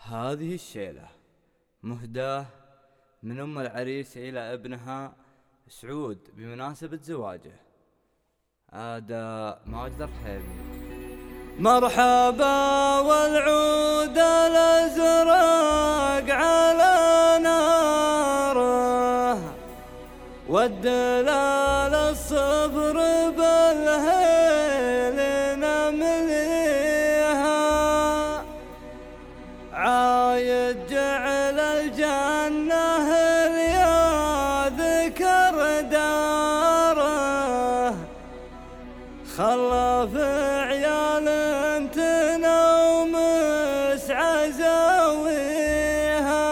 هذه الشيلة مهداة من أم العريس إلى ابنها سعود بمناسبة زواجه. ماجد الرحيمي. مرحبا والعود الأزرق على ناره، والدلال الصبر بالهيل نمليها، عايد جعل الجنة يا ذكر داره، خلف عيال تنوم عزاويها.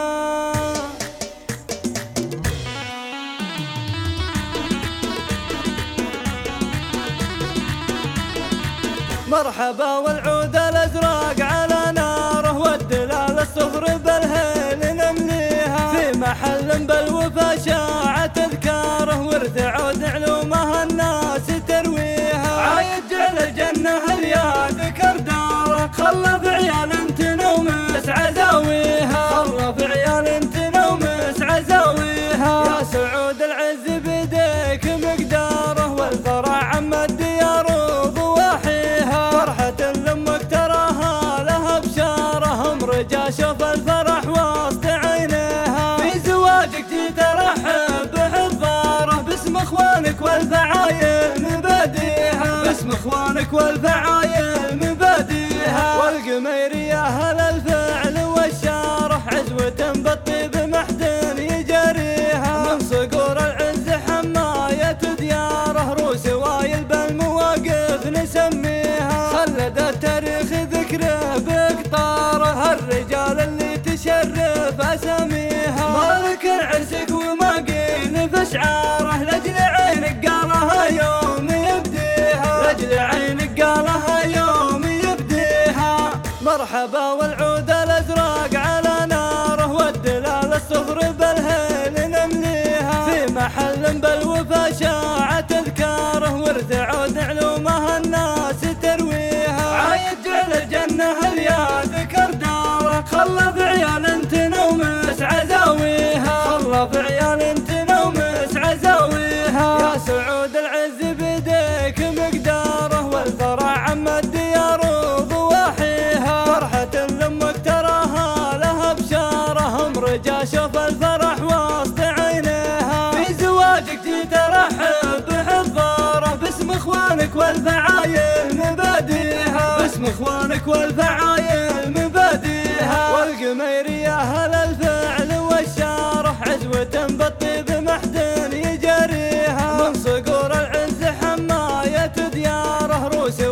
مرحبا والعود الأزرق على ناره، والدلال الصفر بالهيل نمليها، في محل بالوفا شاع تذكاره، وارتعود علومها الناس ترويها، عايد جعل الجنة يا ذكر داره، خلف عيال تنومس عزاويها، خلف عيال تنومس عزاويها. يا سعود العز بيديك مقداره، والفرح عم الديار وضواحيها، فرحة لامك تراها لها بشارهم، رجا شوف الفرح وسط عينيها، في زواجك ترحب بحضاره، باسم اخوانك والفعايل مباديها، باسم اخوانك والفعايل مباديها. والقميرية اهل الفعل والشارح، عزوة بالطيب محدن يجريها، من صقور العز حماية دياره، روس وايل بالمواقف نسميها، خلد التاريخ ذكره بقطاره، الرجال اللي تشرف اساميها، مالك عرسك وما قيل في اشعاره، لاجل عينك قالها يوم يبديها، لاجل عينك قالها يوم يبديها. مرحبا والعود الازرق على ناره، والدلال الصفر بالهيل نمليها، في محل بالوفا شاع تذكاره، وارتعود علومها الناس ترويها، عايد جعل الجنة يا ذكر داره، خلف عيال تنومس عزاويها، خلف عيال تنومس عزاويها. يا سعود العز بيديك مقداره، والفرح عم الديار وضواحيها، فرحة لامك تراها لها بشارهم، رجا شوف الفرح وسط عينيها، في زواجك ترحب بحضاره، باسم اخوانك والفعايل مباديها، باسم اخوانك والفعايل مباديها. والقميرية اهل الفعل والشارح، عزوة بالطيب محدن يجريها، من صقور العز حماية دياره، روس